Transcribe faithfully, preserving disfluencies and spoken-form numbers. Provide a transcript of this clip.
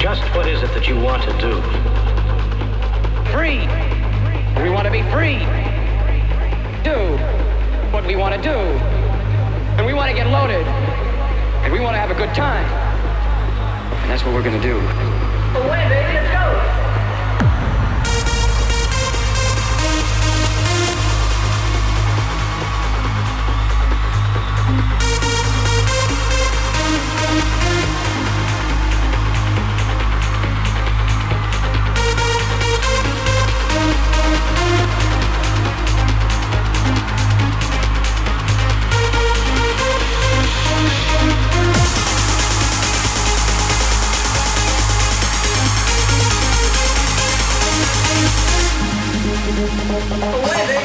Just what is it that you want to do? Free. We want to be free. Do what we want to do. And we want to get loaded. And we want to have a good time. And that's what we're going to do. Away, baby, let's go. Away,